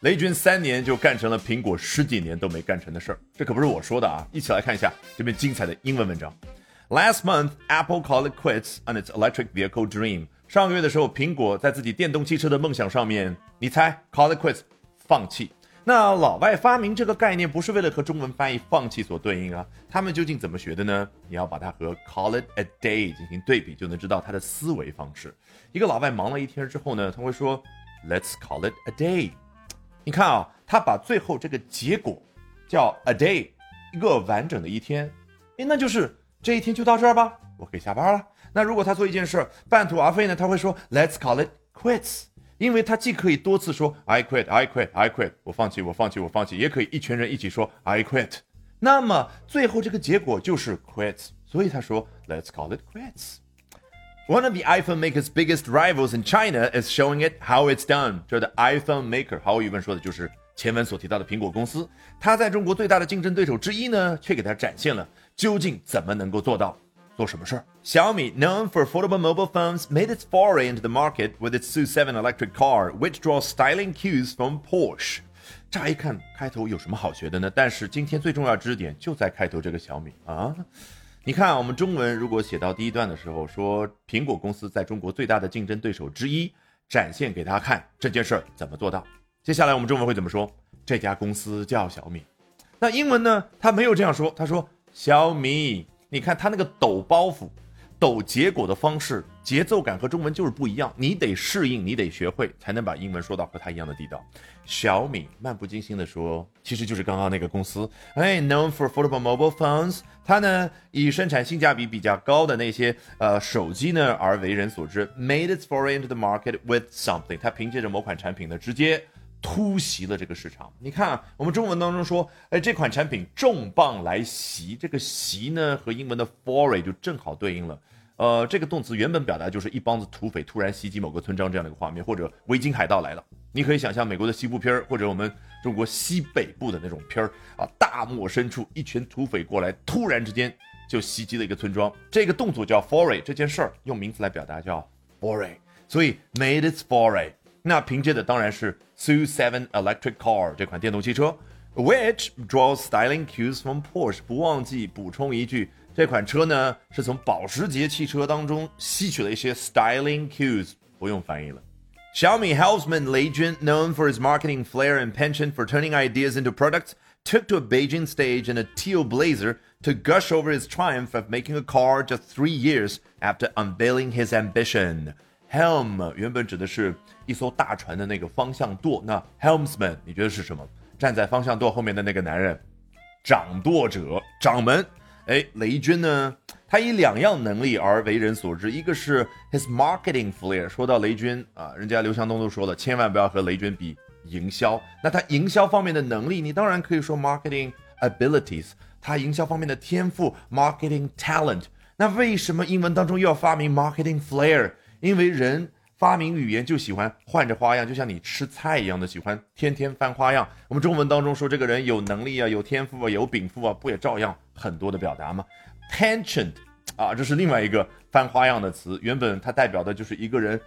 雷军3年就干成了苹果10几年都没干成的事儿，这可不是我说的啊！一起来看一下这篇精彩的英文文章。Last month, Apple called it quits on its electric vehicle dream. 上个月的时候，苹果在自己电动汽车的梦想上面，你猜 call it quits 放弃。那老外发明这个概念不是为了和中文翻译放弃所对应啊，他们究竟怎么学的呢？你要把它和 call it a day 进行对比，就能知道他的思维方式。一个老外忙了一天之后呢，他会说 Let's call it a day。你看啊，他把最后这个结果叫 a day， 一个完整的一天，那就是这一天就到这儿吧，我可以下班了。那如果他做一件事半途而废呢，他会说 Let's call it quits， 因为他既可以多次说 I quit I quit I quit， 我放弃我放弃我放弃，也可以一群人一起说 I quit， 那么最后这个结果就是 quits， 所以他说 Let's call it quits。One of the iPhone maker's biggest rivals in China is showing it how it's done. 这的 iPhone maker 毫无疑问说的就是前文所提到的苹果公司，它在中国最大的竞争对手之一呢，却给它展现了究竟怎么能够做到做什么事儿。Xiaomi, known for affordable mobile phones, made its foray into the market with its SU7 electric car, which draws styling cues from Porsche. 乍一看开头有什么好学的呢？但是今天最重要的知识点就在开头这个小米啊。你看我们中文如果写到第一段的时候说苹果公司在中国最大的竞争对手之一，展现给大家看这件事怎么做到。接下来我们中文会怎么说？这家公司叫小米。那英文呢？他没有这样说，他说小米。你看他那个抖包袱抖结果的方式，节奏感和中文就是不一样，你得适应，你得学会，才能把英文说到和他一样的地道。小米漫不经心的说，其实就是刚刚那个公司known for affordable mobile phones， 它呢以生产性价比比较高的那些手机呢而为人所知， made its foray into the market with something， 它凭借着某款产品呢直接突袭了这个市场。你看我们中文当中说这款产品重磅来袭，这个袭呢和英文的 foray 就正好对应了。这个动词原本表达就是一帮子土匪突然袭击某个村庄这样的一个画面，或者维京海盗来了。你可以想象美国的西部片或者我们中国西北部的那种片大漠深处一群土匪过来，突然之间就袭击了一个村庄，这个动作叫 foray， 这件事儿用名词来表达叫 foray， 所以 made its foray。那凭借的当然是 SU7 electric car 这款电动汽车 which draws styling cues from Porsche。 不忘记补充一句，这款车呢是从保时捷汽车当中吸取了一些 styling cues， 不用翻译了。 Xiaomi helmsman Lei Jun, known for his marketing flair and penchant for turning ideas into products, took to a Beijing stage in a teal blazer to gush over his triumph of making a car just 3 years after unveiling his ambition。Helm 原本指的是一艘大船的那个方向舵，那 helmsman 你觉得是什么？站在方向舵后面的那个男人，掌舵者，掌门。雷军呢，他以2样能力而为人所知，一个是 his marketing flair。 说到雷军人家刘强东都说了，千万不要和雷军比营销。那他营销方面的能力，你当然可以说 marketing abilities， 他营销方面的天赋 marketing talent。 那为什么英文当中又要发明 marketing flair？因为人发明语言就喜欢换着花样，就像你吃菜一样的喜欢天天翻花样。我们中文当中说这个人有能力有天赋有禀赋不也照样很多的表达吗？ Penchant 这是另外一个翻花样的词，原本它代表的就是一个人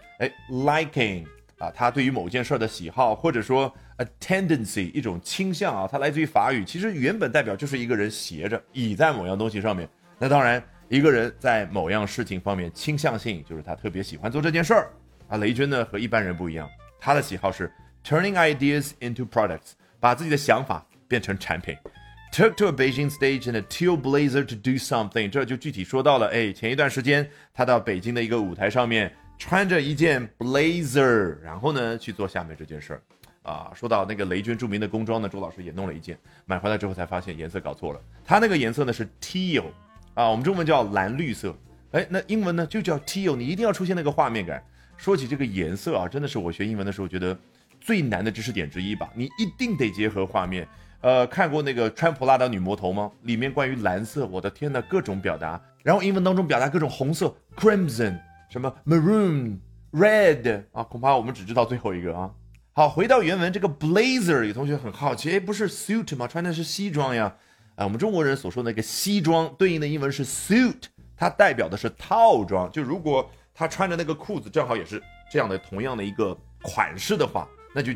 liking 他对于某件事的喜好，或者说 a tendency 一种倾向它来自于法语，其实原本代表就是一个人斜着倚在某样东西上面。那当然一个人在某样事情方面倾向性就是他特别喜欢做这件事儿雷军呢和一般人不一样，他的喜好是 turning ideas into products， 把自己的想法变成产品。 Took to a Beijing stage in a teal blazer to do something， 这就具体说到了前一段时间他到北京的一个舞台上面穿着一件 blazer， 然后呢去做下面这件事儿说到那个雷军著名的工装呢，周老师也弄了一件，买回来之后才发现颜色搞错了，他那个颜色呢是 teal我们中文叫蓝绿色，那英文呢就叫 teal， 你一定要出现那个画面感。说起这个颜色真的是我学英文的时候觉得最难的知识点之一吧，你一定得结合画面。看过那个穿普拉达女魔头吗？里面关于蓝色，我的天呐，各种表达，然后英文当中表达各种红色 crimson 什么 maroon red 恐怕我们只知道最后一个好，回到原文，这个 blazer 有同学很好奇，不是 suit 吗？穿的是西装呀。我们中国人所说的那个西装对应的英文是 suit， 它代表的是套装，就如果他穿着那个裤子正好也是这样的同样的一个款式的话，那就叫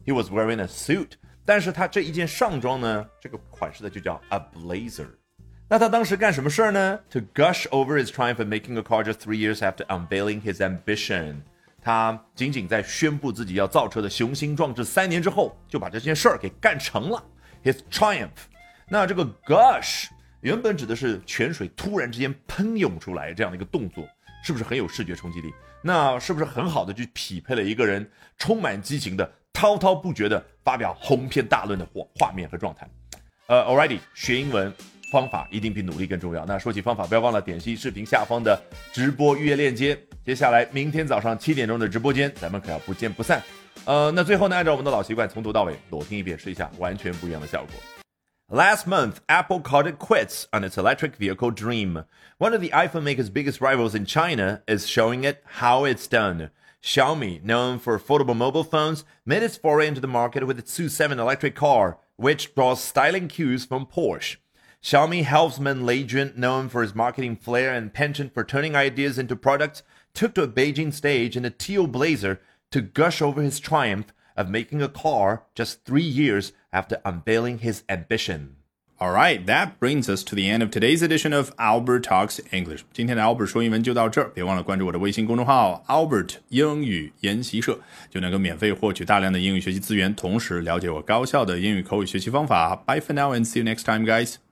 He was wearing a suit. 但是他这一件上装呢，这个款式的就叫 a blazer。那他当时干什么事儿呢 ？To gush over his triumph of making a car just 3 years after unveiling his ambition。他仅仅在宣布自己要造车的雄心壮志3年之后，就把这件事儿给干成了。His triumph。那这个 gush 原本指的是泉水突然之间喷涌出来这样的一个动作，是不是很有视觉冲击力？那是不是很好的去匹配了一个人充满激情的、滔滔不绝的发表鸿篇大论的画面和状态？Alrighty， 学英文方法一定比努力更重要。那说起方法，不要忘了点击视频下方的直播预约链接。接下来明天早上7点钟的直播间，咱们可要不见不散。那最后呢，按照我们的老习惯，从头到尾裸听一遍，试一下完全不一样的效果。Last month, Apple called it quits on its electric vehicle dream. One of the iPhone maker's biggest rivals in China is showing it how it's done. Xiaomi, known for affordable mobile phones, made its foray into the market with its SU7 electric car, which draws styling cues from Porsche. Xiaomi helmsman Lei Jun, known for his marketing flair and penchant for turning ideas into products, took to a Beijing stage in a teal blazer to gush over his triumph of making a car just 3 years after unveiling his ambition. Alright, that brings us to the end of today's edition of Albert Talks English. 今天的 Albert 说英文就到这儿，别忘了关注我的微信公众号 Albert 英语研习社，就能够免费获取大量的英语学习资源，同时了解我高效的英语口语学习方法。Bye for now and see you next time, guys.